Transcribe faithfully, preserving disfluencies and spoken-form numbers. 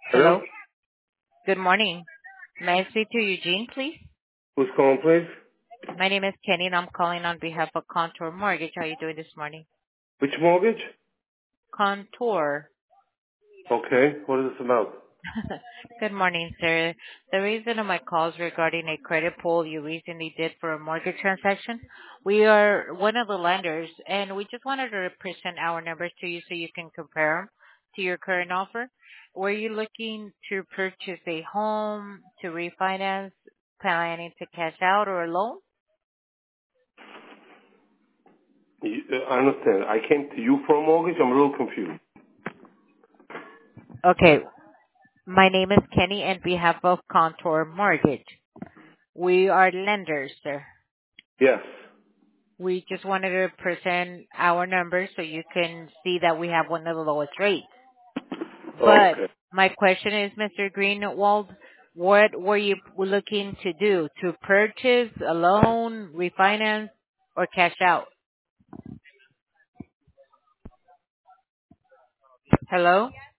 Hello? Hello. Good morning. May I speak to Eugene, please? Who's calling, please? My name is Kenny, and I'm calling on behalf of Contour Mortgage. How are you doing this morning? Which mortgage? Contour. Okay. What is this about? Good morning, sir. The reason of my call is regarding a credit pull you recently did for a mortgage transaction. We are one of the lenders, and we just wanted to present our numbers to you so you can compare them to your current offer. Were you looking to purchase a home, to refinance, planning to cash out, or a loan? You, uh, I understand. I came to you for a mortgage. I'm a little confused. Okay. My name is Kenny on behalf of Contour Mortgage. We are lenders, sir. Yes. We just wanted to present our numbers so you can see that we have one of the lowest rates. But Okay. my question is, Mister Greenwald, what were you looking to do? To purchase, a loan, refinance, or cash out? Hello?